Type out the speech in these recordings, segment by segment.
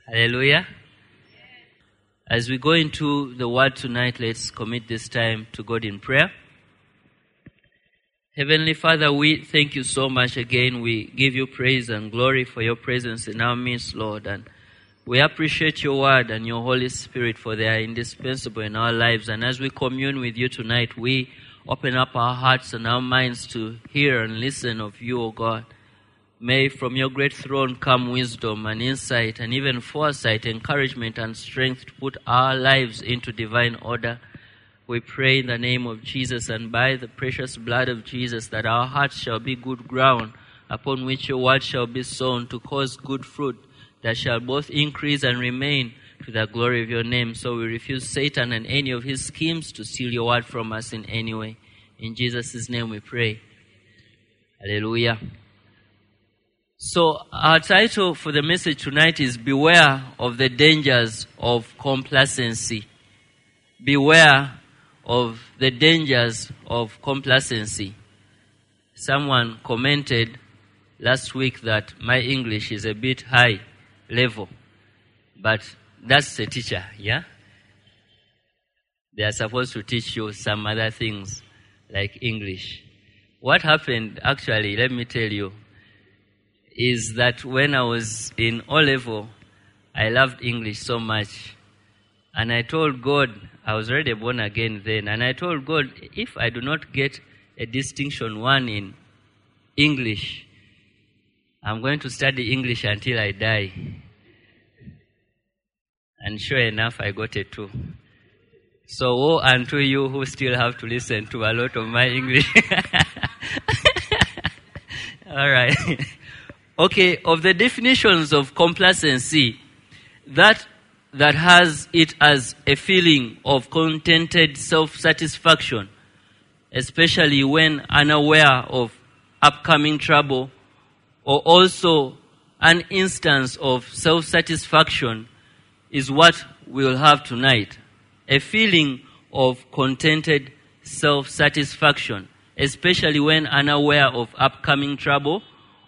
Hallelujah. As we go into the word tonight, let's commit this time to God in prayer. Heavenly Father, we thank you so much again. We give you praise and glory for your presence in our midst, Lord. And we appreciate your word and your Holy Spirit, for they are indispensable in our lives. And as we commune with you tonight, we open up our hearts and our minds to hear and listen of you, O God. May from your great throne come wisdom and insight and even foresight, encouragement and strength to put our lives into divine order. We pray in the name of Jesus and by the precious blood of Jesus that our hearts shall be good ground upon which your word shall be sown, to cause good fruit that shall both increase and remain to the glory of your name. So we refuse Satan and any of his schemes to steal your word from us in any way. In Jesus' name we pray. Hallelujah. So our title for the message tonight is Beware of the Dangers of Complacency. Beware of the dangers of complacency. Someone commented last week that my English is a bit high level, but that's the teacher, yeah? They are supposed to teach you some other things like English. What happened, actually, let me tell you, is that when I was in O-level, I loved English so much. And I told God, I was already born again then, and I told God, if I do not get a distinction 1 in English, I'm going to study English until I die. And sure enough, I got a 2. So woe unto you who still have to listen to a lot of my English. All right. Okay, of the definitions of complacency, that has it as a feeling of contented self-satisfaction, especially when unaware of upcoming trouble, or also an instance of self-satisfaction is what we'll have tonight. A feeling of contented self-satisfaction, especially when unaware of upcoming trouble,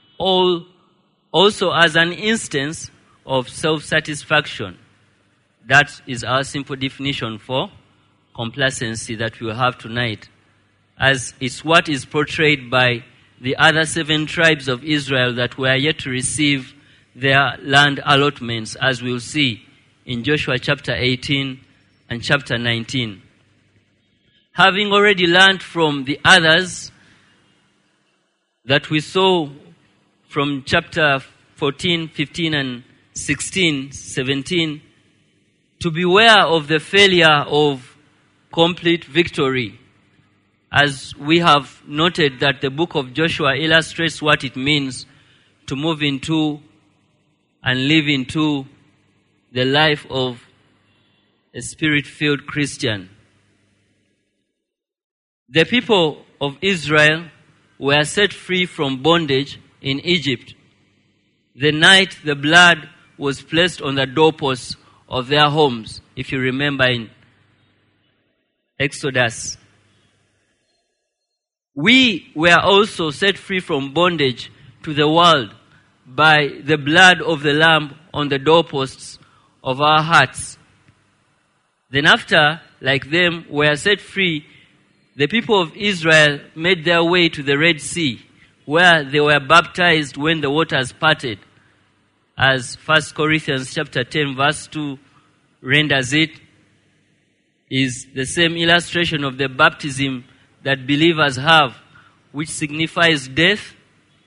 also as an instance of self-satisfaction. That is our simple definition for complacency that we will have tonight, as it's what is portrayed by the other 7 tribes of Israel that were yet to receive their land allotments, as we'll see in Joshua chapter 18 and chapter 19. Having already learned from the others that we saw from chapter 14, 15, and 16, 17, to beware of the failure of complete victory. As we have noted that the book of Joshua illustrates what it means to move into and live into the life of a spirit-filled Christian. The people of Israel were set free from bondage in Egypt the night the blood was placed on the doorposts of their homes, if you remember in Exodus. We were also set free from bondage to the world by the blood of the Lamb on the doorposts of our hearts. Then after, like them, were set free, the people of Israel made their way to the Red Sea, where they were baptized when the waters parted, as 1 Corinthians chapter 10 verse 2 renders it, is the same illustration of the baptism that believers have, which signifies death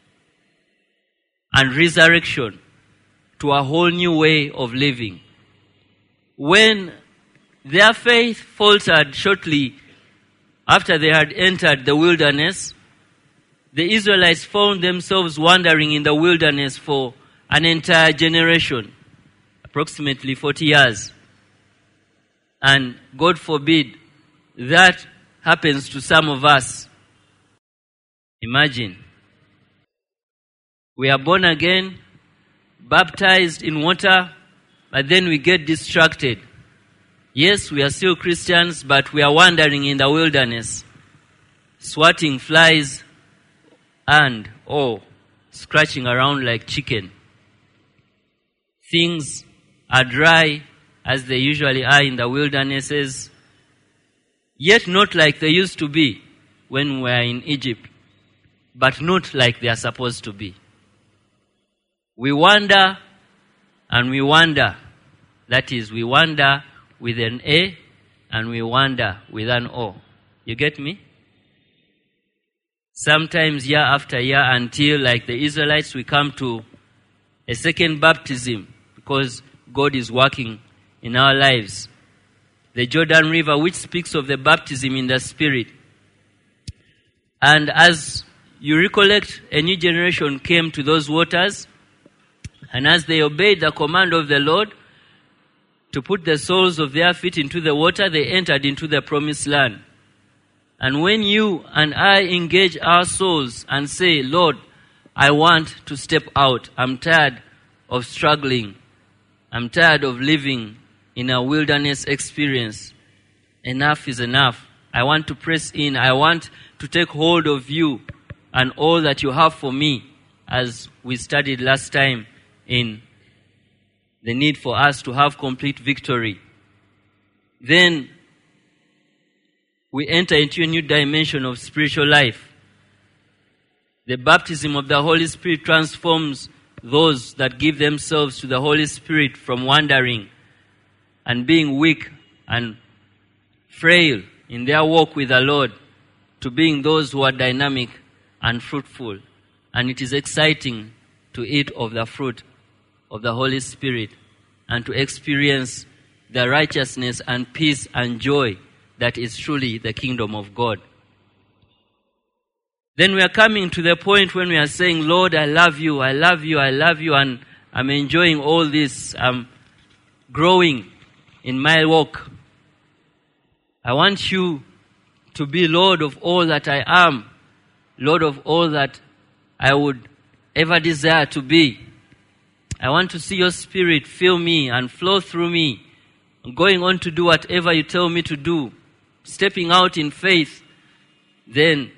and resurrection to a whole new way of living. When their faith faltered shortly after they had entered the wilderness, the Israelites found themselves wandering in the wilderness for an entire generation, approximately 40 years. And God forbid that happens to some of us. Imagine, we are born again, baptized in water, but then we get distracted. Yes, we are still Christians, but we are wandering in the wilderness, swatting flies and scratching around like chicken. Things are dry as they usually are in the wildernesses, yet not like they used to be when we were in Egypt, but not like they are supposed to be. We wander and we wander. That is, we wander with an A and we wander with an O. You get me? Sometimes year after year until, like the Israelites, we come to a second baptism because God is working in our lives. The Jordan River, which speaks of the baptism in the Spirit. And as you recollect, a new generation came to those waters, and as they obeyed the command of the Lord to put the soles of their feet into the water, they entered into the promised land. And when you and I engage our souls and say, Lord, I want to step out. I'm tired of struggling. I'm tired of living in a wilderness experience. Enough is enough. I want to press in. I want to take hold of you and all that you have for me, as we studied last time in the need for us to have complete victory. Then we enter into a new dimension of spiritual life. The baptism of the Holy Spirit transforms those that give themselves to the Holy Spirit from wandering and being weak and frail in their walk with the Lord to being those who are dynamic and fruitful. And it is exciting to eat of the fruit of the Holy Spirit and to experience the righteousness and peace and joy that is truly the kingdom of God. Then we are coming to the point when we are saying, Lord, I love you, I love you, I love you, and I'm enjoying all this. I'm growing in my walk. I want you to be Lord of all that I am, Lord of all that I would ever desire to be. I want to see your Spirit fill me and flow through me, going on to do whatever you tell me to do, stepping out in faith. Then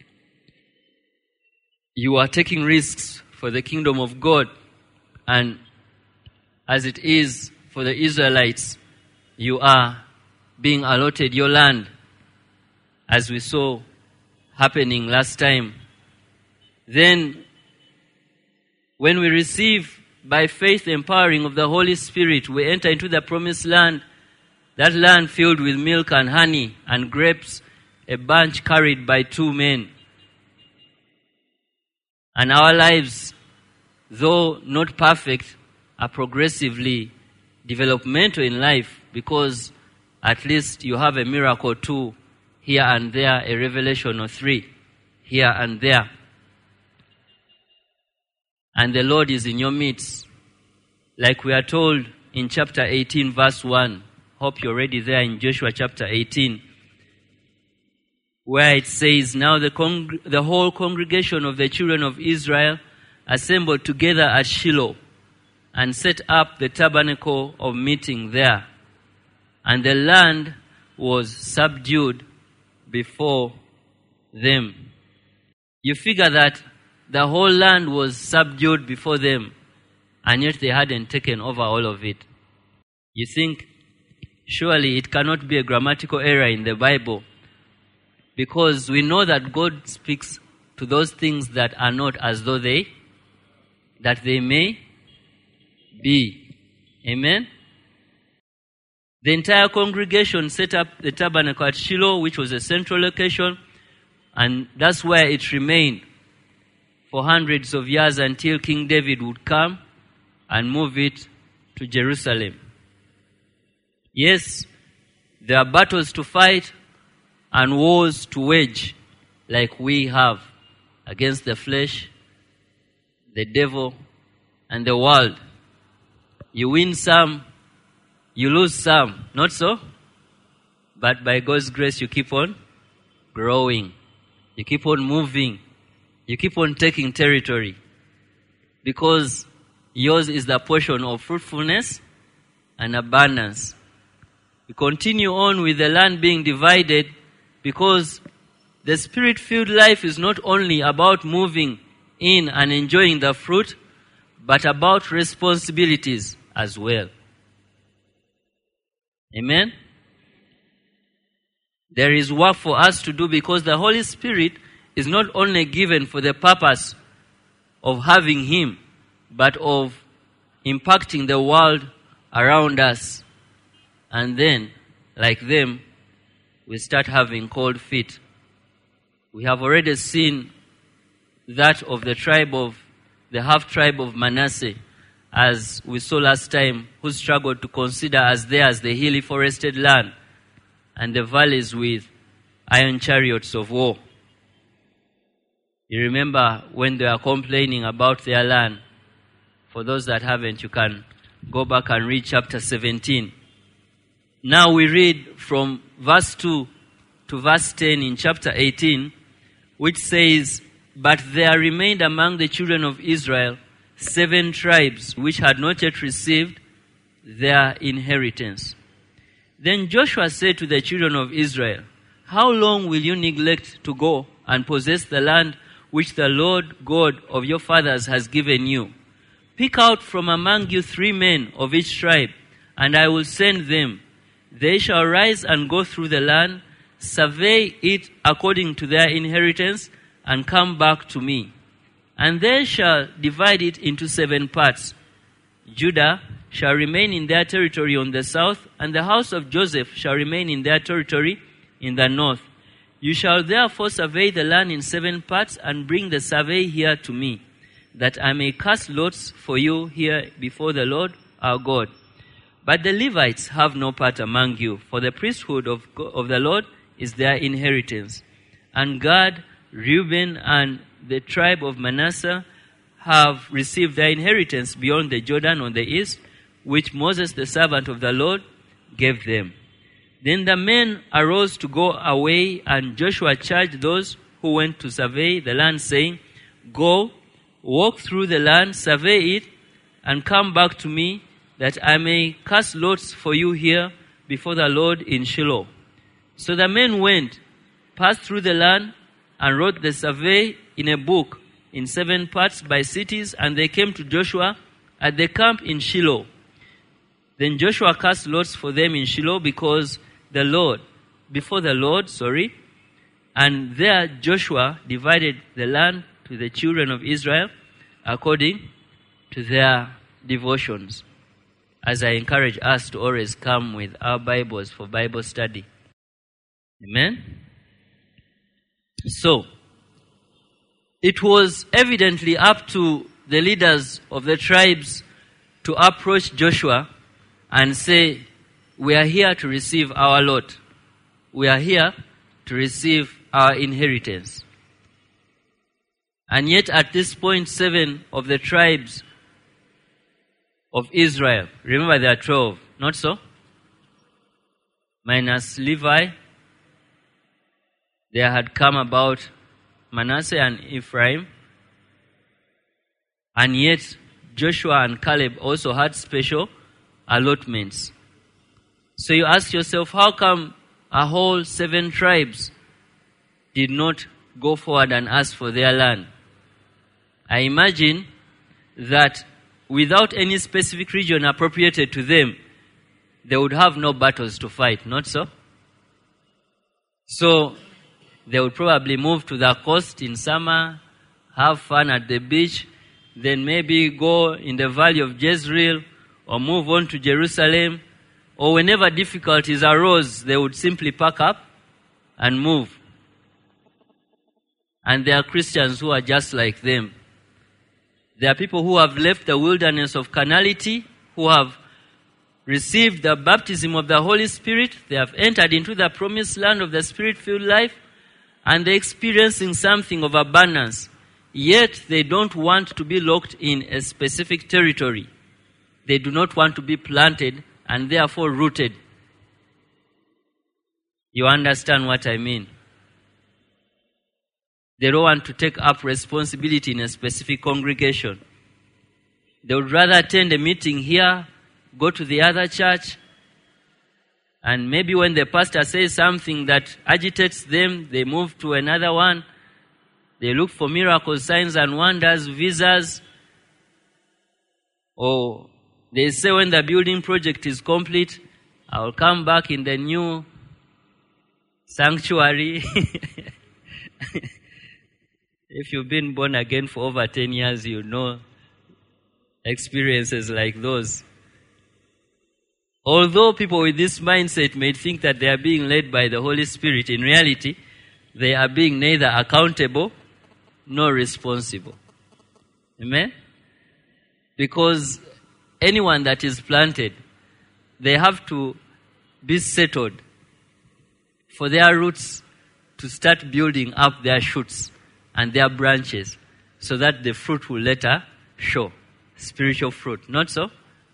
you are taking risks for the kingdom of God. And as it is for the Israelites, you are being allotted your land, as we saw happening last time. Then, when we receive by faith the empowering of the Holy Spirit, we enter into the promised land, that land filled with milk and honey and grapes, a bunch carried by two men. And our lives, though not perfect, are progressively developmental in life, because at least you have a miracle too here and there, a revelation or three here and there. And the Lord is in your midst. Like we are told in chapter 18 verse 1. Hope you're ready there in Joshua chapter 18. Where it says, now the whole congregation of the children of Israel assembled together at Shiloh and set up the tabernacle of meeting there. And the land was subdued before them. You figure that the whole land was subdued before them, and yet they hadn't taken over all of it. You think, surely it cannot be a grammatical error in the Bible, because we know that God speaks to those things that are not as though they may be. Amen? The entire congregation set up the tabernacle at Shiloh, which was a central location, and that's where it remained for hundreds of years until King David would come and move it to Jerusalem. Yes, there are battles to fight and wars to wage, like we have against the flesh, the devil, and the world. You win some, you lose some, not so? But by God's grace, you keep on growing. You keep on moving. You keep on taking territory. Because yours is the portion of fruitfulness and abundance. We continue on with the land being divided, because the Spirit-filled life is not only about moving in and enjoying the fruit, but about responsibilities as well. Amen? There is work for us to do because the Holy Spirit is not only given for the purpose of having Him, but of impacting the world around us. And then, like them, we start having cold feet. We have already seen that of the half-tribe of Manasseh, as we saw last time, who struggled to consider as theirs the hilly forested land and the valleys with iron chariots of war. You remember when they are complaining about their land. For those that haven't, you can go back and read chapter 17. Now we read from verse 2 to verse 10 in chapter 18, which says, "But there remained among the children of Israel 7 tribes which had not yet received their inheritance. Then Joshua said to the children of Israel, 'How long will you neglect to go and possess the land which the Lord God of your fathers has given you? Pick out from among you 3 men of each tribe, and I will send them. They shall rise and go through the land, survey it according to their inheritance, and come back to me. And they shall divide it into 7 parts. Judah shall remain in their territory on the south, and the house of Joseph shall remain in their territory in the north. You shall therefore survey the land in 7 parts, and bring the survey here to me, that I may cast lots for you here before the Lord our God. But the Levites have no part among you, for the priesthood of the Lord is their inheritance. And Gad, Reuben, and the tribe of Manasseh have received their inheritance beyond the Jordan on the east, which Moses the servant of the Lord gave them.' Then the men arose to go away, and Joshua charged those who went to survey the land, saying, 'Go, walk through the land, survey it, and come back to me, that I may cast lots for you here before the Lord in Shiloh.' So the men went, passed through the land, and wrote the survey in a book in 7 parts by cities, and they came to Joshua at the camp in Shiloh. Then Joshua cast lots for them in Shiloh before the Lord, and there Joshua divided the land to the children of Israel according to their devotions." As I encourage us to always come with our Bibles for Bible study. Amen? So, it was evidently up to the leaders of the tribes to approach Joshua and say, "We are here to receive our lot. We are here to receive our inheritance." And yet at this point, 7 of the tribes of Israel, remember there are 12, not so? Minus Levi, there had come about Manasseh and Ephraim. And yet Joshua and Caleb also had special allotments. So you ask yourself, how come a whole 7 tribes did not go forward and ask for their land? I imagine that without any specific region appropriated to them, they would have no battles to fight, not so? So they would probably move to the coast in summer, have fun at the beach, then maybe go in the valley of Jezreel, or move on to Jerusalem, or whenever difficulties arose, they would simply pack up and move. And there are Christians who are just like them. There are people who have left the wilderness of carnality, who have received the baptism of the Holy Spirit. They have entered into the promised land of the Spirit-filled life, and they're experiencing something of abundance. Yet they don't want to be locked in a specific territory. They do not want to be planted and therefore rooted. You understand what I mean? They don't want to take up responsibility in a specific congregation. They would rather attend a meeting here, go to the other church, and maybe when the pastor says something that agitates them, they move to another one. They look for miracles, signs and wonders, visas. Or they say when the building project is complete, I will come back in the new sanctuary. If you've been born again for over 10 years, you know experiences like those. Although people with this mindset may think that they are being led by the Holy Spirit, in reality, they are being neither accountable nor responsible. Amen? Because anyone that is planted, they have to be settled for their roots to start building up their shoots and their branches so that the fruit will later show. Spiritual fruit. Not so?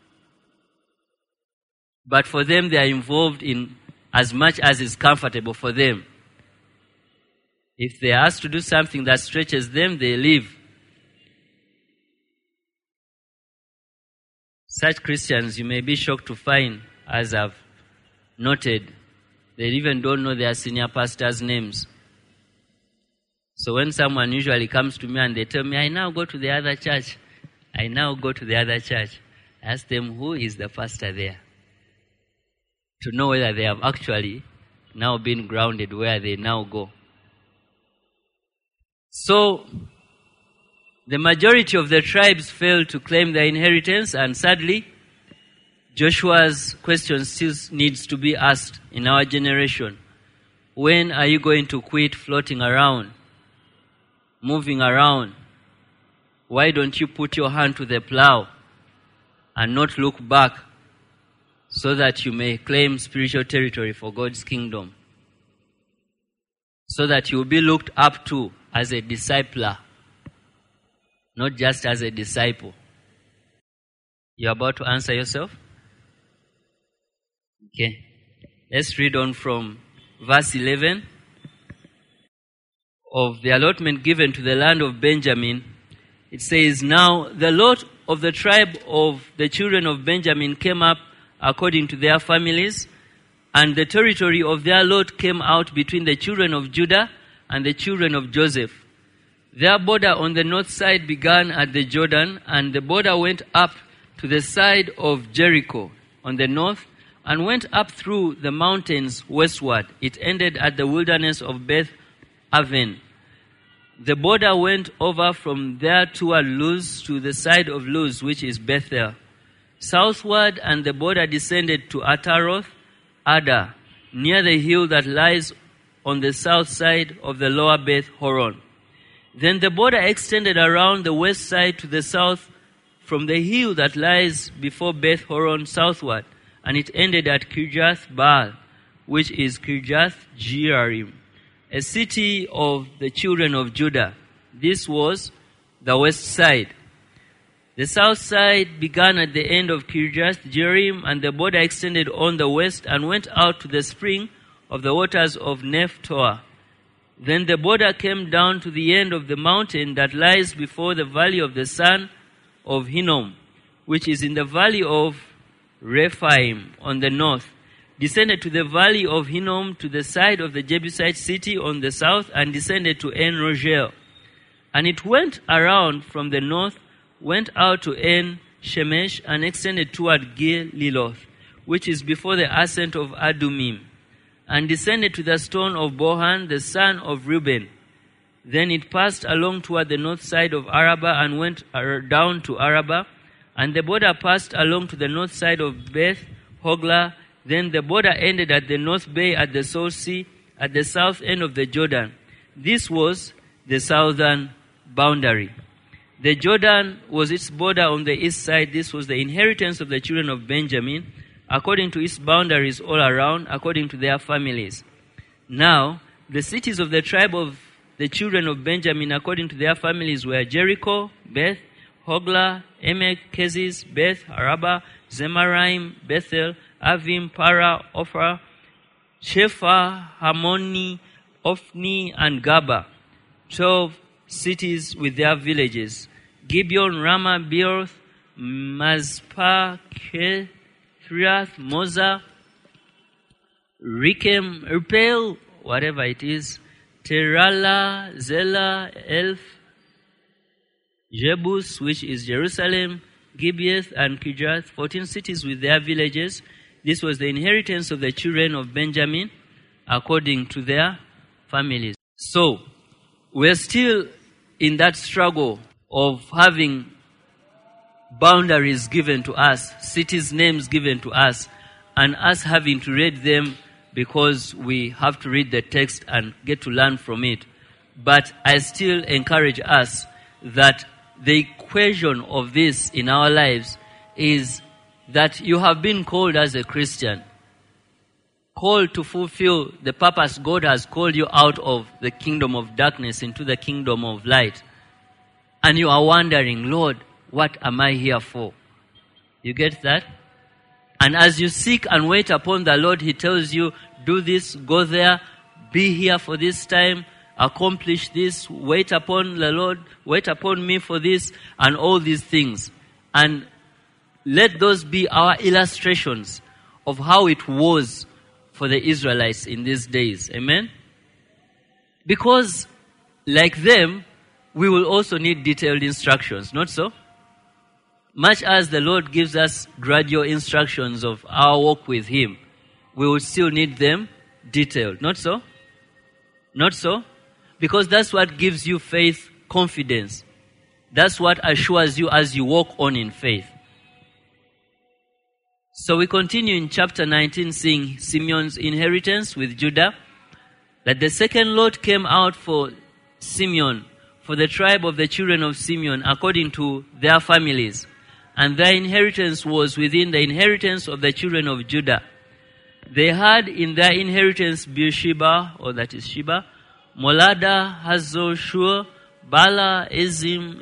But for them, they are involved in as much as is comfortable for them. If they are asked to do something that stretches them, they leave. Such Christians, you may be shocked to find, as I've noted, they even don't know their senior pastors' names. So when someone usually comes to me and they tell me, I now go to the other church, I ask them, who is the pastor there? To know whether they have actually now been grounded where they now go. So, the majority of the tribes failed to claim their inheritance, and sadly, Joshua's question still needs to be asked in our generation. When are you going to quit floating around, moving around? Why don't you put your hand to the plow and not look back so that you may claim spiritual territory for God's kingdom? So that you will be looked up to as a discipler, not just as a disciple. You're about to answer yourself? Okay. Let's read on from verse 11. Of the allotment given to the land of Benjamin, it says, Now the lot of the tribe of the children of Benjamin came up according to their families, and the territory of their lot came out between the children of Judah and the children of Joseph. Their border on the north side began at the Jordan, and the border went up to the side of Jericho on the north, and went up through the mountains westward. It ended at the wilderness of Beth Aven. The border went over from there toward Luz to the side of Luz, which is Bethel, southward, and the border descended to Ataroth Ada, near the hill that lies on the south side of the lower Beth Horon. Then the border extended around the west side to the south from the hill that lies before Beth Horon southward, and it ended at Kirjath Baal, which is Kirjath Jearim, a city of the children of Judah. This was the west side. The south side began at the end of Kirjath Jearim, and the border extended on the west and went out to the spring of the waters of Nephtoah. Then the border came down to the end of the mountain that lies before the valley of the son of Hinnom, which is in the valley of Rephaim on the north, descended to the valley of Hinnom to the side of the Jebusite city on the south, and descended to En Rogel. And it went around from the north, went out to En Shemesh, and extended toward Gililoth, which is before the ascent of Adumim, and descended to the stone of Bohan, the son of Reuben. Then it passed along toward the north side of Arabah, and went down to Arabah, and the border passed along to the north side of Beth Hoglah. Then the border ended at the north bay at the Salt Sea, at the south end of the Jordan. This was the southern boundary. The Jordan was its border on the east side. This was the inheritance of the children of Benjamin, according to its boundaries all around, according to their families. Now, the cities of the tribe of the children of Benjamin, according to their families, were Jericho, Beth Hoglah, Emek, Keziz, Beth Arabah, Zemaraim, Bethel, Avim, Para, Ophrah, Shephar, Harmoni, Ophni, and Gaba, 12 cities with their villages. Gibeon, Ramah, Beeroth, Mazpah, Kethriath, Moza, Rechem, Erpel, whatever it is, Terala, Zela, Elf, Jebus, which is Jerusalem, Gibeath, and Kirjath, 14 cities with their villages. This was the inheritance of the children of Benjamin according to their families. So, we're still in that struggle of having boundaries given to us, cities' names given to us, and us having to read them because we have to read the text and get to learn from it. But I still encourage us that the equation of this in our lives is that you have been called as a Christian, called to fulfill the purpose God has called you out of the kingdom of darkness into the kingdom of light. And you are wondering, Lord, what am I here for? You get that? And as you seek and wait upon the Lord, He tells you, do this, go there, be here for this time, accomplish this, wait upon the Lord, wait upon me for this, and all these things. And let those be our illustrations of how it was for the Israelites in these days. Amen? Because, like them, we will also need detailed instructions, not so? Much as the Lord gives us gradual instructions of our walk with Him, we will still need them detailed, not so? Not so? Because that's what gives you faith confidence. That's what assures you as you walk on in faith. So we continue in chapter 19 seeing Simeon's inheritance with Judah. That the second lot came out for Simeon, for the tribe of the children of Simeon, according to their families. And their inheritance was within the inheritance of the children of Judah. They had in their inheritance Beersheba, or that is Sheba, Molada, Hazor, Shur, Bala, Ezim,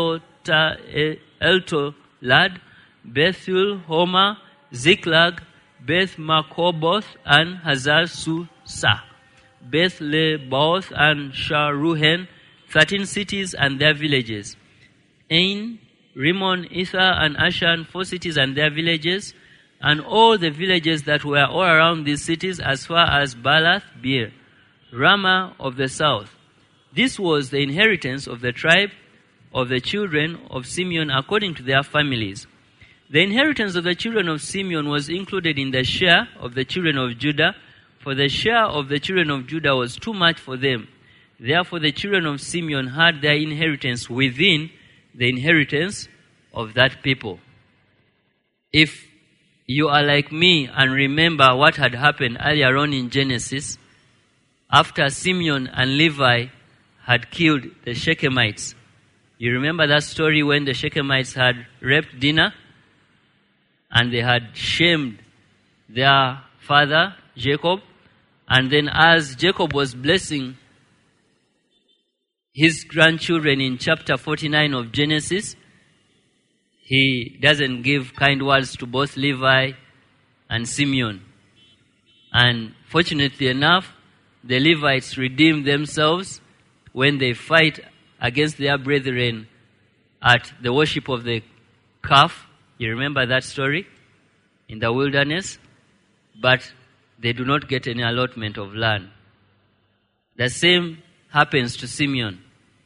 Eltolad, Bethuel, Homa, Ziklag, Beth Markoboth, and Hazar Susa, Beth Lebaoth and Sharuhen, 13 cities and their villages. Ain, Rimmon, Ether, and Ashan, 4 cities and their villages, and all the villages that were all around these cities as far as Baalath Beer, Ramah of the south. This was the inheritance of the tribe of the children of Simeon according to their families. The inheritance of the children of Simeon was included in the share of the children of Judah, for the share of the children of Judah was too much for them. Therefore the children of Simeon had their inheritance within the inheritance of that people. If you are like me and remember what had happened earlier on in Genesis, after Simeon and Levi had killed the Shechemites. You remember that story when the Shechemites had raped Dinah and they had shamed their father, Jacob. And then as Jacob was blessing his grandchildren in chapter 49 of Genesis, he doesn't give kind words to both Levi and Simeon. And fortunately enough, the Levites redeem themselves when they fight against their brethren at the worship of the calf. You remember that story? In the wilderness. But they do not get any allotment of land. The same happens to Simeon.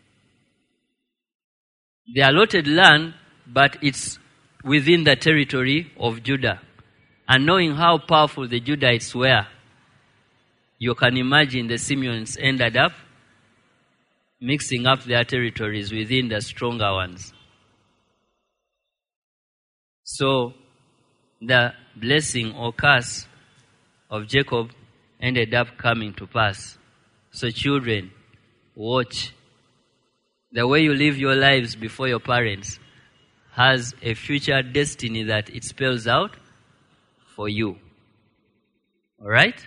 They allotted land, but it's within the territory of Judah. And knowing how powerful the Judahites were, you can imagine the Simeons ended up mixing up their territories within the stronger ones. So the blessing or curse of Jacob ended up coming to pass. So children, watch. The way you live your lives before your parents has a future destiny that it spells out for you. Alright?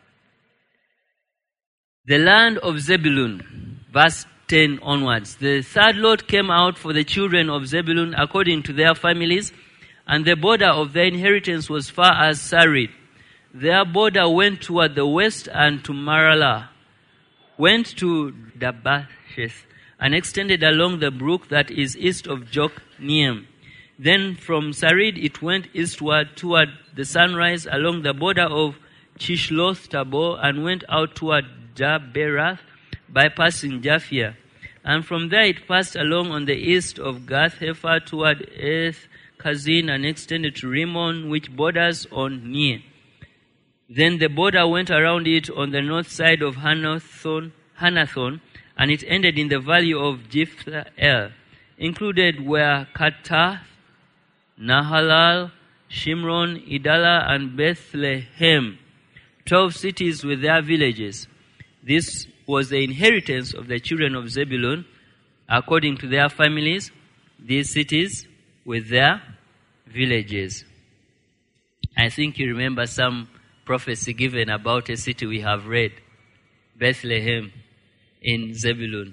The land of Zebulun, verse 10 onwards. The third lot came out for the children of Zebulun according to their families, and the border of their inheritance was far as Sarid. Their border went toward the west and to Maralah, went to Dabasheth, and extended along the brook that is east of Jokneam. Then from Sarid it went eastward toward the sunrise along the border of Chishloth Tabor and went out toward Jaberath, bypassing Japhia. And from there it passed along on the east of Gath Hefer toward Kazin, and extended to Rimmon, which borders on Ner. Then the border went around it on the north side of Hanathon, and it ended in the valley of Jephthahel. Included were Katath, Nahalal, Shimron, Idala, and Bethlehem, 12 cities with their villages. This was the inheritance of the children of Zebulun, according to their families, these cities with their villages. I think you remember some prophecy given about a city we have read, Bethlehem in Zebulun,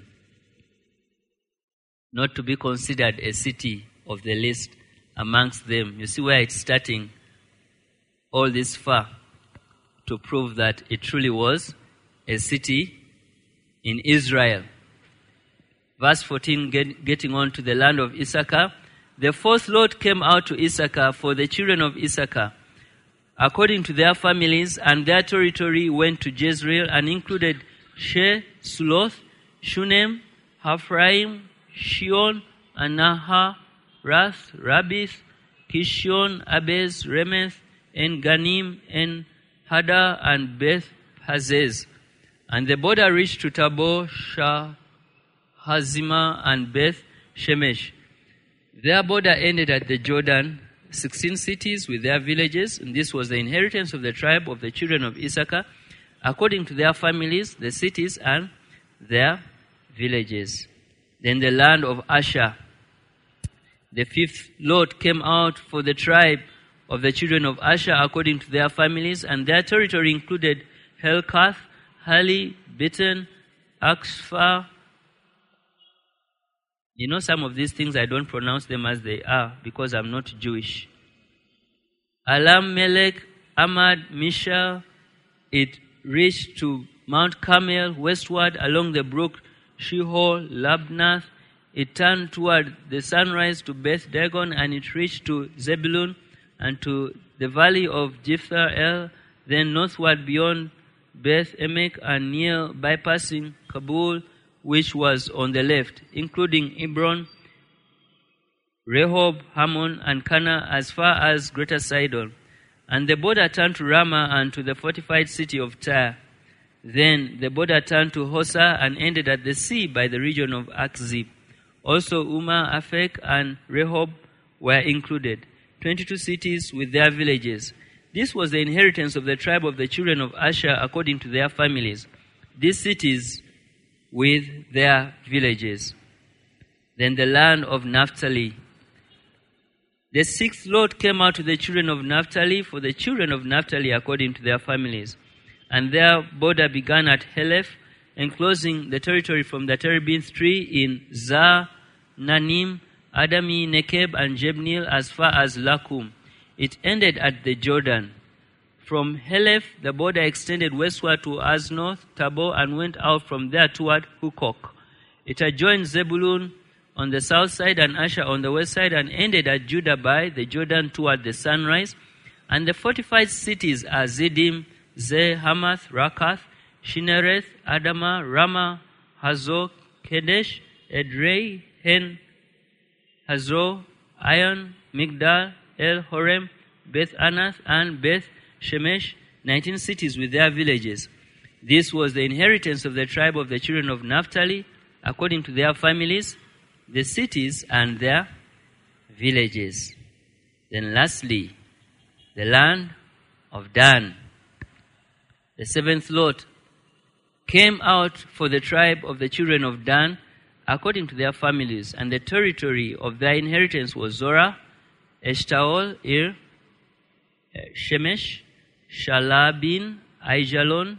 not to be considered a city of the least amongst them. You see where it's starting all this far to prove that it truly was a city in Israel. Verse 14, getting on to the land of Issachar. The fourth lot came out to Issachar for the children of Issachar, according to their families, and their territory went to Jezreel and included Suloth, Shunem, Haphraim, Shion, Anaha, Rath, Rabith, Kishon, Abez, Remeth, En Ganim, En Hada, and Beth Hazez. And the border reached to Tabor, Hazima, and Beth Shemesh. Their border ended at the Jordan, 16 cities with their villages, and this was the inheritance of the tribe of the children of Issachar, according to their families, the cities and their villages. Then the land of Asher. The fifth lot came out for the tribe of the children of Asher, according to their families, and their territory included Helkath, Hali, Bitten, Axphar. You know, some of these things I don't pronounce them as they are because I'm not Jewish. Alam Melech, Amad, Mishal. It reached to Mount Carmel, westward along the brook Shihor, Labnath. It turned toward the sunrise to Beth Dagon, and it reached to Zebulun and to the valley of Jephthahel, then northward beyond Beth Emek and near bypassing Kabul, which was on the left, including Hebron, Rehob, Hammon, and Cana, as far as Greater Sidon. And the border turned to Ramah and to the fortified city of Tyre. Then the border turned to Hosa and ended at the sea by the region of Akzib. Also Ummah, Aphek, and Rehob were included, 22 cities with their villages. This was the inheritance of the tribe of the children of Asher according to their families, these cities with their villages. Then the land of Naphtali. The sixth lot came out to the children of Naphtali for the children of Naphtali according to their families. And their border began at Heleph, enclosing the territory from the terebinth tree in Zah, Nanim, Adami, Nekeb, and Jebneel as far as Lakum. It ended at the Jordan. From Heleph, the border extended westward to Aznoth, Tabor, and went out from there toward Hukok. It adjoined Zebulun on the south side and Asher on the west side, and ended at Judah by the Jordan toward the sunrise. And the fortified cities are Ziddim, Zeh, Hamath, Rakath, Shinereth, Adama, Ramah, Hazor, Kedesh, Edrei, Hen, Hazor, Ion, Migdal, El Horem, Beth Anath, and Beth Shemesh, 19 cities with their villages. This was the inheritance of the tribe of the children of Naphtali, according to their families, the cities and their villages. Then lastly, the land of Dan. The seventh lot came out for the tribe of the children of Dan, according to their families, and the territory of their inheritance was Zorah, Eshtaol, Ir, Shemesh, Shalabin, Aijalon,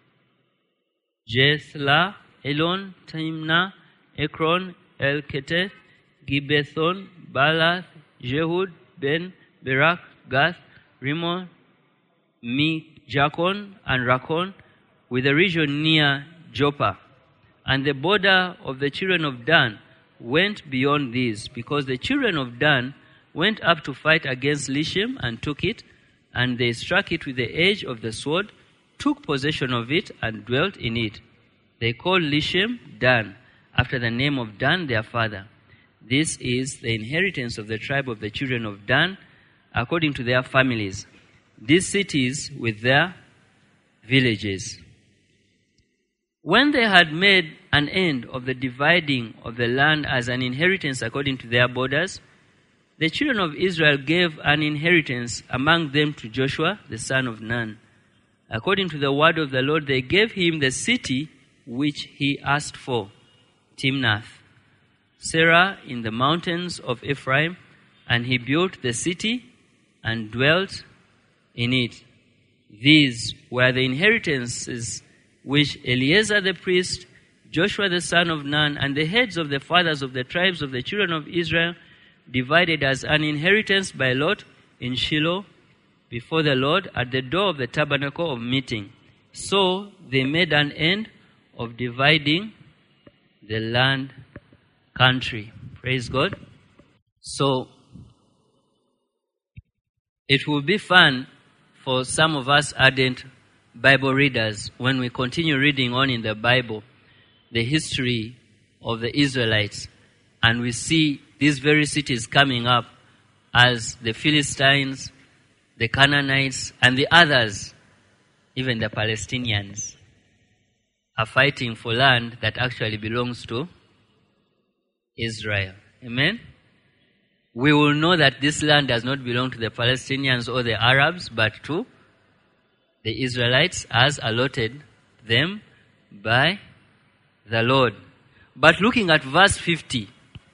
Jethla, Elon, Timnah, Ekron, El-Keteth, Gibbethon, Balath, Jehud, Ben, Berak, Gath, Rimmon, Jakon, and Rakon, with a region near Joppa. And the border of the children of Dan went beyond these, because the children of Dan went up to fight against Lishem and took it, and they struck it with the edge of the sword, took possession of it, and dwelt in it. They called Lishem Dan, after the name of Dan their father. This is the inheritance of the tribe of the children of Dan, according to their families. These cities with their villages. When they had made an end of the dividing of the land as an inheritance according to their borders, the children of Israel gave an inheritance among them to Joshua, the son of Nun. According to the word of the Lord, they gave him the city which he asked for, Timnath, Serah in the mountains of Ephraim, and he built the city and dwelt in it. These were the inheritances which Eleazar the priest, Joshua the son of Nun, and the heads of the fathers of the tribes of the children of Israel divided as an inheritance by lot in Shiloh before the Lord at the door of the tabernacle of meeting. So they made an end of dividing the land country. Praise God. So it will be fun for some of us ardent Bible readers when we continue reading on in the Bible the history of the Israelites, and we see these very cities coming up as the Philistines, the Canaanites, and the others, even the Palestinians, are fighting for land that actually belongs to Israel. Amen? We will know that this land does not belong to the Palestinians or the Arabs, but to the Israelites as allotted them by the Lord. But looking at verse 50,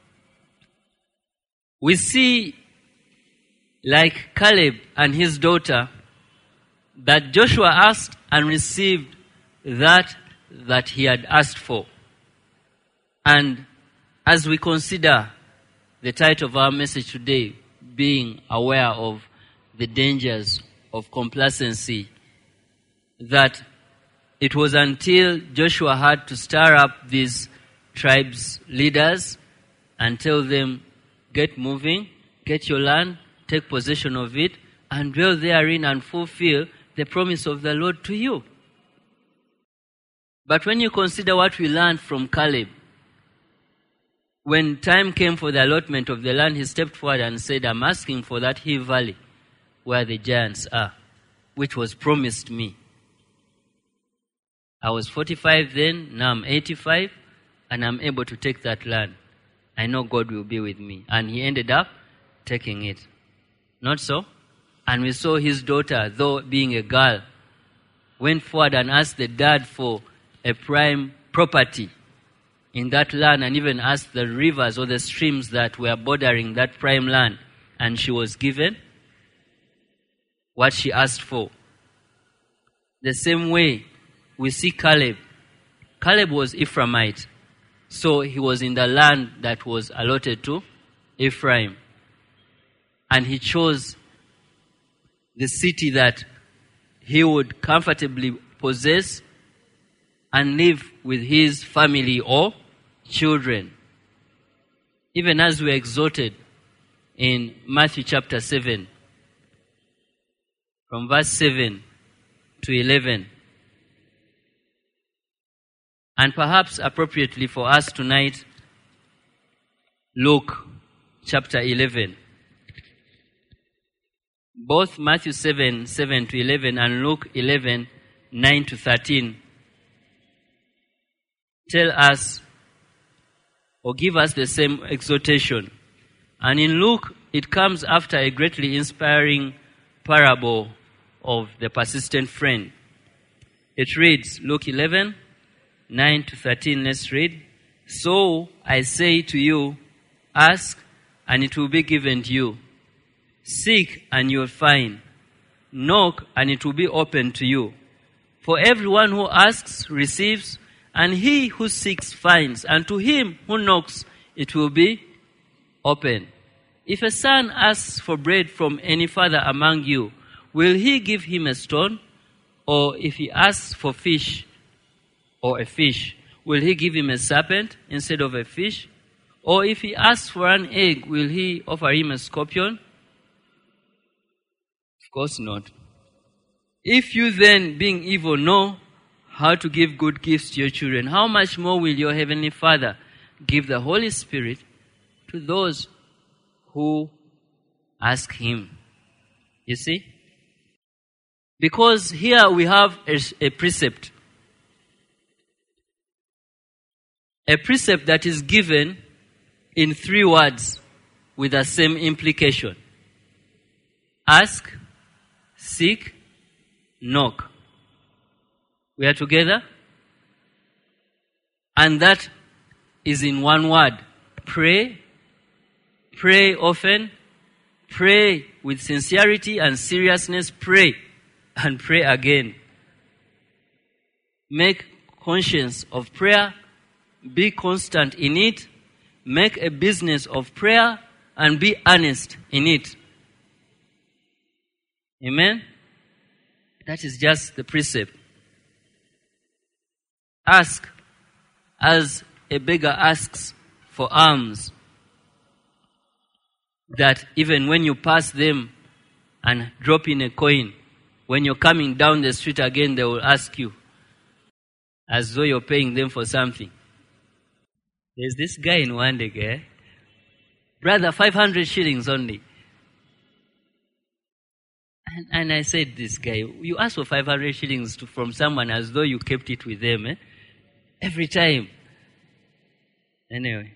we see, like Caleb and his daughter, that Joshua asked and received that he had asked for. And as we consider the title of our message today, being aware of the dangers of complacency, that it was until Joshua had to stir up these tribes' leaders and tell them, get moving, get your land, take possession of it, and dwell therein and fulfill the promise of the Lord to you. But when you consider what we learned from Caleb, when time came for the allotment of the land, he stepped forward and said, I'm asking for that hill valley where the giants are, which was promised me. I was 45 then, now I'm 85, and I'm able to take that land. I know God will be with me. And he ended up taking it. Not so? And we saw his daughter, though being a girl, went forward and asked the dad for a prime property in that land, and even asked the rivers or the streams that were bordering that prime land. And she was given what she asked for. The same way, we see Caleb. Caleb was Ephraimite. So he was in the land that was allotted to Ephraim. And he chose the city that he would comfortably possess and live with his family or children. Even as we exhorted in Matthew chapter 7, from verse 7 to 11. And perhaps appropriately for us tonight, Luke chapter 11. Both Matthew 7, 7 to 11 and Luke 11, 9 to 13 tell us or give us the same exhortation. And in Luke, it comes after a greatly inspiring parable of the persistent friend. It reads, Luke 11, 9 to 13, let's read. So I say to you, ask and it will be given to you. Seek and you will find. Knock and it will be opened to you. For everyone who asks receives, and he who seeks finds, and to him who knocks it will be opened. If a son asks for bread from any father among you, will he give him a stone? Or if he asks for fish or a fish, will he give him a serpent instead of a fish? Or if he asks for an egg, will he offer him a scorpion? Of course not. If you then, being evil, know how to give good gifts to your children, how much more will your heavenly Father give the Holy Spirit to to those who ask him. You see? Because here we have a precept. A precept that is given in 3 words with the same implication. Ask, seek, knock. We are together? And that is in 1 word. Pray. Pray often. Pray with sincerity and seriousness. Pray. And pray again. Make conscience of prayer. Be constant in it. Make a business of prayer. And be earnest in it. Amen? That is just the precept. Ask as a beggar asks for alms. That even when you pass them and drop in a coin, when you're coming down the street again, they will ask you as though you're paying them for something. There's this guy in Wandege, brother, 500 shillings only. And I said, this guy, you ask for 500 shillings from someone as though you kept it with them, eh? Every time. Anyway.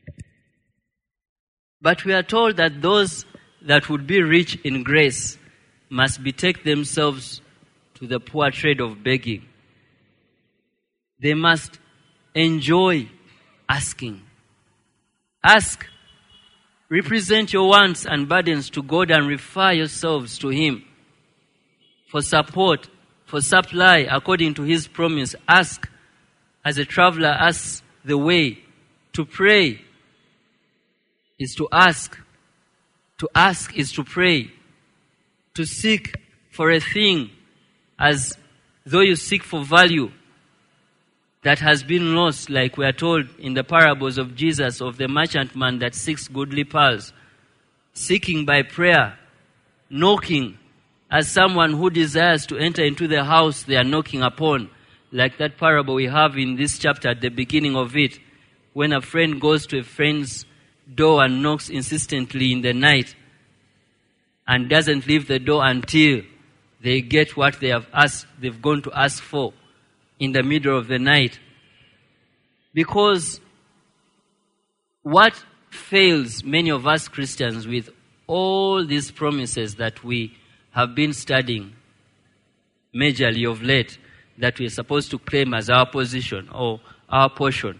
But we are told that those that would be rich in grace must betake themselves to the poor trade of begging. They must enjoy asking. Ask. Represent your wants and burdens to God and refer yourselves to Him. For support, for supply, according to His promise. Ask as a traveler asks the way. To pray is to ask. To ask is to pray. To seek for a thing as though you seek for value that has been lost, like we are told in the parables of Jesus of the merchantman that seeks goodly pearls. Seeking by prayer. Knocking as someone who desires to enter into the house they are knocking upon. Like that parable we have in this chapter at the beginning of it. When a friend goes to a friend's door and knocks insistently in the night and doesn't leave the door until they get what they've gone to ask for in the middle of the night. Because what fails many of us Christians with all these promises that we have been studying majorly of late, that we are supposed to claim as our position or our portion,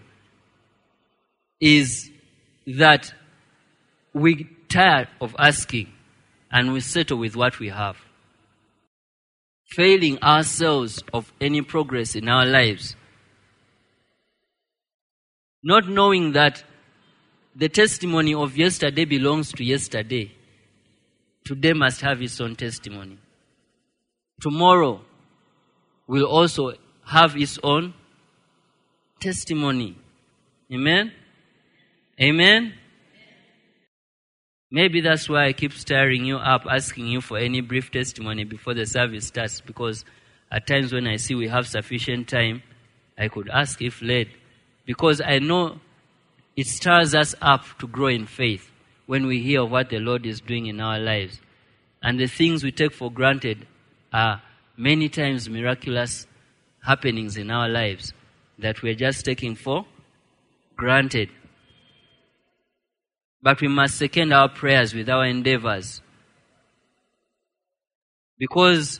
is that we tire of asking and we settle with what we have. Failing ourselves of any progress in our lives. Not knowing that the testimony of yesterday belongs to yesterday. Today must have its own testimony. Tomorrow will also have its own testimony. Amen? Amen? Maybe that's why I keep stirring you up, asking you for any brief testimony before the service starts, because at times when I see we have sufficient time, I could ask if led, because I know it stirs us up to grow in faith when we hear what the Lord is doing in our lives. And the things we take for granted are many times miraculous happenings in our lives that we're just taking for granted. But we must second our prayers with our endeavors. Because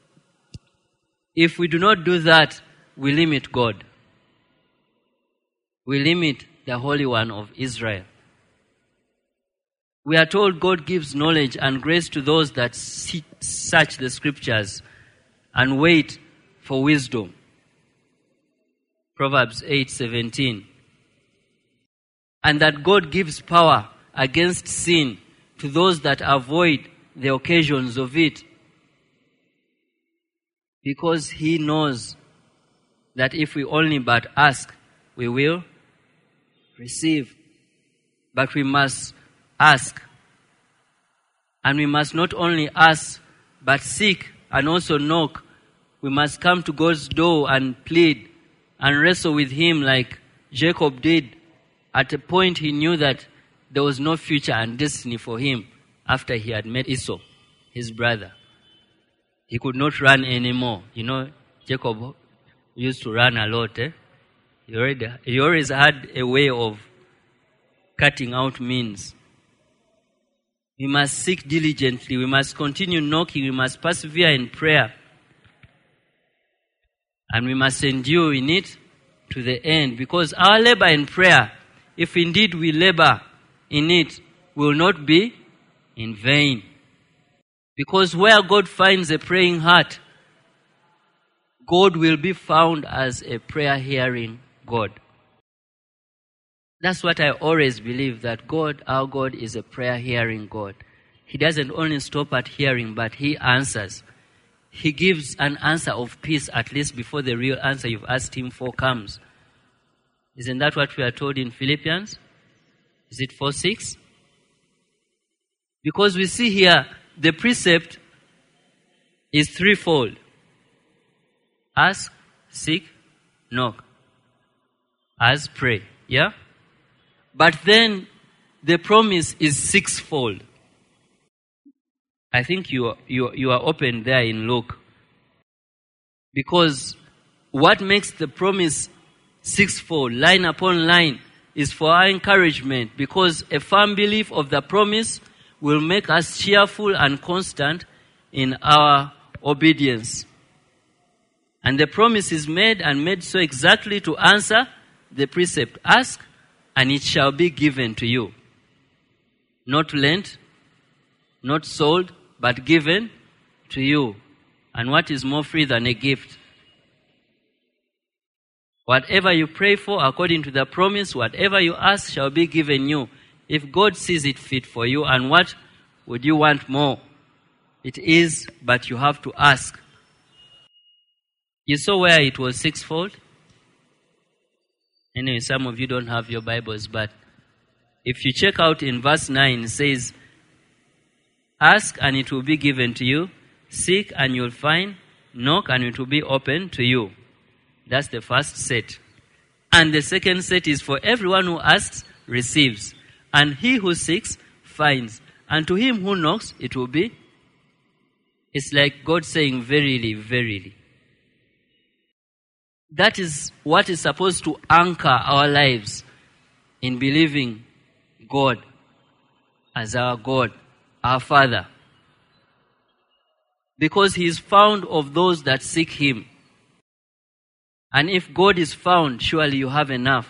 if we do not do that, we limit God. We limit the Holy One of Israel. We are told God gives knowledge and grace to those that search the scriptures and wait for wisdom. Proverbs 8:17. And that God gives power against sin to those that avoid the occasions of it. Because He knows that if we only but ask, we will receive. But we must ask. And we must not only ask, but seek and also knock. We must come to God's door and plead and wrestle with Him like Jacob did. At a point he knew that there was no future and destiny for him after he had met Esau, his brother. He could not run anymore. You know, Jacob used to run a lot. He always had a way of cutting out means. We must seek diligently. We must continue knocking. We must persevere in prayer. And we must endure in it to the end. Because our labor in prayer, if indeed we labor in it, will not be in vain. Because where God finds a praying heart, God will be found as a prayer-hearing God. That's what I always believe, that God, our God, is a prayer-hearing God. He doesn't only stop at hearing, but He answers. He gives an answer of peace, at least before the real answer you've asked Him for comes. Isn't that what we are told in Philippians? Is it 4:6? Because we see here, the precept is threefold. Ask, seek, knock. Ask, pray. Yeah? But then the promise is sixfold. I think you are open there in Luke. Because what makes the promise sixfold, line upon line, is for our encouragement. Because a firm belief of the promise will make us cheerful and constant in our obedience. And the promise is made, and made so exactly to answer the precept. Ask, and it shall be given to you. Not lent, not sold, but given to you. And what is more free than a gift? Whatever you pray for according to the promise, whatever you ask shall be given you. If God sees it fit for you, and what would you want more? It is, but you have to ask. You saw where it was sixfold? Anyway, some of you don't have your Bibles, but if you check out in verse 9, it says, ask and it will be given to you. Seek and you'll find. Knock and it will be open to you. That's the first set. And the second set is for everyone who asks, receives. And he who seeks, finds. And to him who knocks, it will be. It's like God saying, verily, verily. That is what is supposed to anchor our lives in believing God as our God, our Father. Because He is found of those that seek Him. And if God is found, surely you have enough.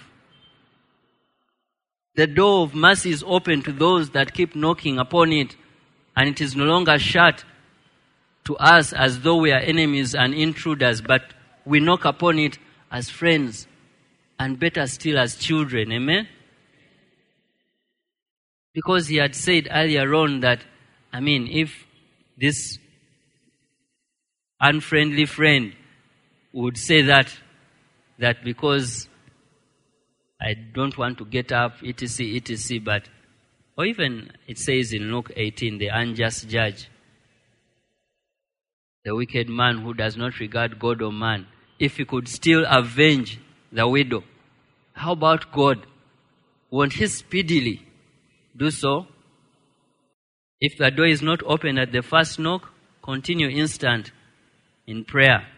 The door of mercy is open to those that keep knocking upon it, and it is no longer shut to us as though we are enemies and intruders, but we knock upon it as friends, and better still as children. Amen? Because He had said earlier on that, if this unfriendly friend would say that because I don't want to get up, etc., but, or even it says in Luke 18, the unjust judge, the wicked man who does not regard God or man, if he could still avenge the widow, how about God? Won't He speedily do so? If the door is not open at the first knock, continue instant in prayer.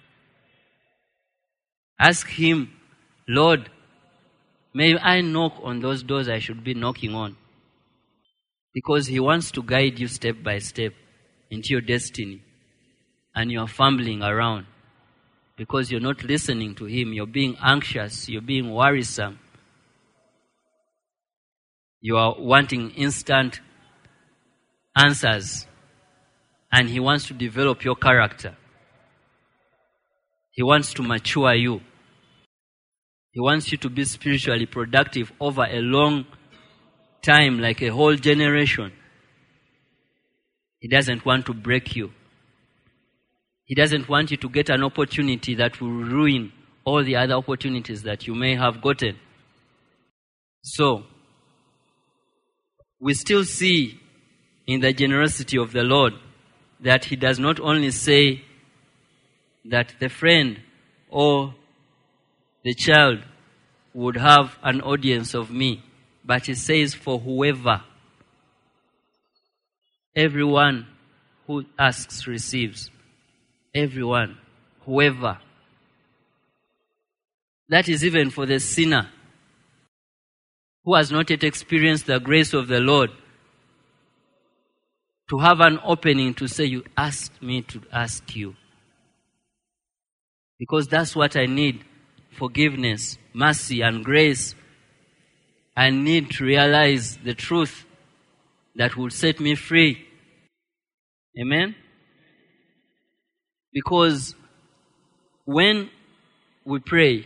Ask Him, Lord, may I knock on those doors I should be knocking on. Because He wants to guide you step by step into your destiny. And you are fumbling around. Because you're not listening to Him. You're being anxious. You're being worrisome. You are wanting instant answers. And He wants to develop your character. He wants to mature you. He wants you to be spiritually productive over a long time, like a whole generation. He doesn't want to break you. He doesn't want you to get an opportunity that will ruin all the other opportunities that you may have gotten. So, we still see in the generosity of the Lord that He does not only say that the friend or the child would have an audience of me, but it says for whoever. Everyone who asks receives. Everyone. Whoever. That is even for the sinner who has not yet experienced the grace of the Lord, to have an opening to say, you asked me to ask you. Because that's what I need. Forgiveness, mercy, and grace. I need to realize the truth that will set me free. Amen? Because when we pray,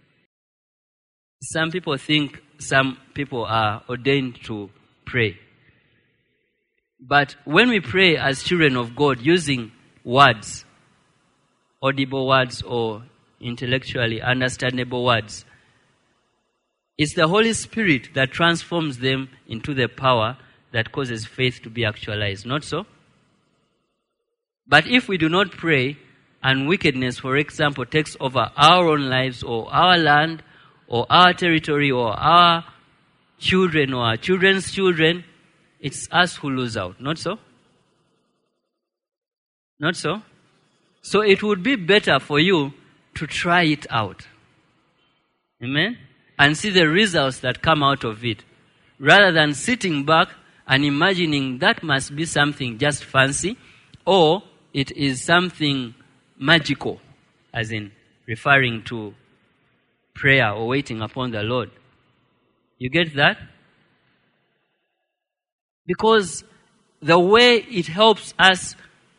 some people think some people are ordained to pray. But when we pray as children of God using words, audible words or intellectually understandable words, it's the Holy Spirit that transforms them into the power that causes faith to be actualized. Not so? But if we do not pray, and wickedness, for example, takes over our own lives or our land or our territory or our children or our children's children, it's us who lose out. Not so? Not so? So it would be better for you to try it out. Amen? And see the results that come out of it. Rather than sitting back and imagining that must be something just fancy, or it is something magical, as in referring to prayer or waiting upon the Lord. You get that? Because the way it helps us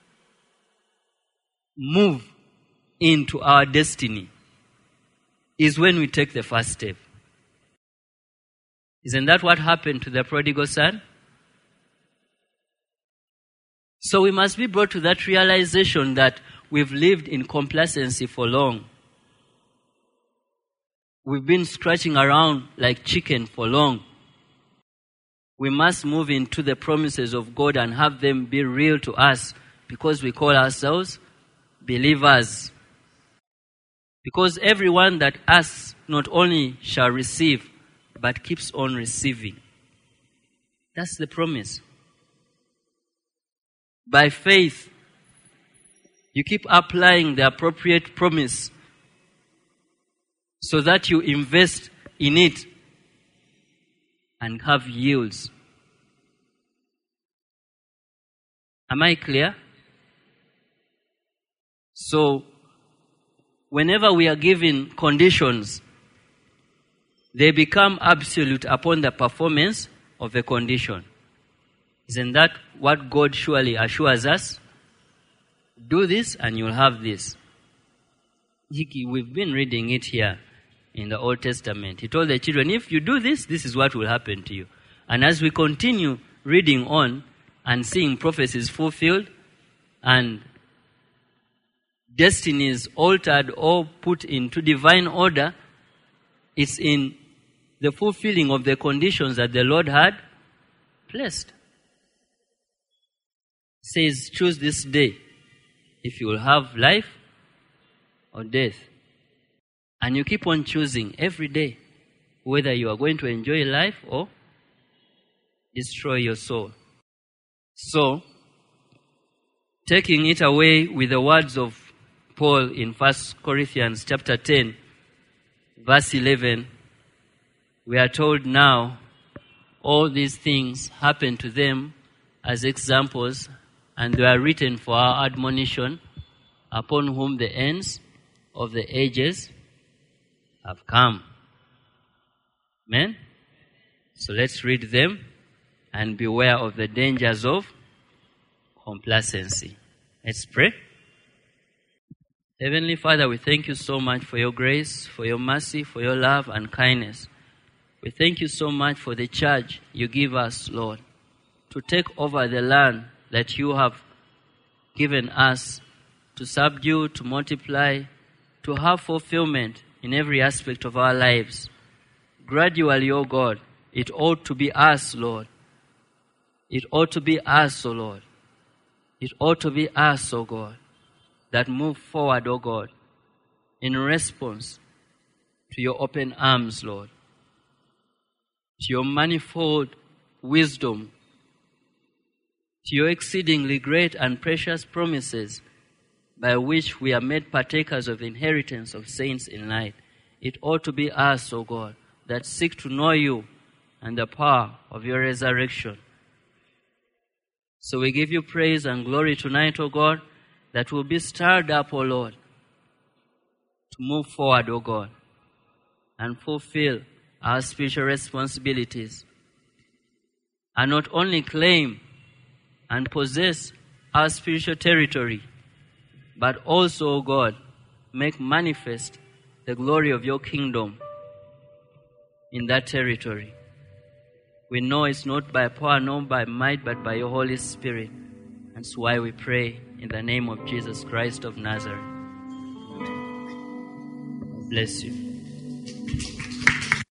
move into our destiny is when we take the first step. Isn't that what happened to the prodigal son? So we must be brought to that realization that we've lived in complacency for long. We've been scratching around like chicken for long. We must move into the promises of God and have them be real to us, because we call ourselves believers. Because everyone that asks not only shall receive, but keeps on receiving. That's the promise. By faith, you keep applying the appropriate promise so that you invest in it and have yields. Am I clear? So, whenever we are given conditions, they become absolute upon the performance of the condition. Isn't that what God surely assures us? Do this and you'll have this. We've been reading it here in the Old Testament. He told the children, if you do this, this is what will happen to you. And as we continue reading on and seeing prophecies fulfilled and destinies altered or put into divine order, it's in the fulfilling of the conditions that the Lord had placed. Says, choose this day if you will have life or death. And you keep on choosing every day whether you are going to enjoy life or destroy your soul. So, taking it away with the words of Paul in 1 Corinthians chapter 10, verse 11, we are told now all these things happened to them as examples, and they are written for our admonition, upon whom the ends of the ages have come. Amen? So let's read them and beware of the dangers of complacency. Let's pray. Heavenly Father, we thank you so much for your grace, for your mercy, for your love and kindness. We thank you so much for the charge you give us, Lord, to take over the land that you have given us, to subdue, to multiply, to have fulfillment in every aspect of our lives. Gradually, O God, it ought to be us, Lord. It ought to be us, O Lord. It ought to be us, O God, that move forward, O God, in response to your open arms, Lord. to your manifold wisdom, to your exceedingly great and precious promises by which we are made partakers of the inheritance of saints in light. It ought to be us, O God, that seek to know you and the power of your resurrection. So we give you praise and glory tonight, O God, that we'll be stirred up, O Lord, to move forward, O God, and fulfill our spiritual responsibilities, and not only claim and possess our spiritual territory, but also, O God, make manifest the glory of your kingdom in that territory. We know it's not by power, nor by might, but by your Holy Spirit. That's why we pray in the name of Jesus Christ of Nazareth. Bless you.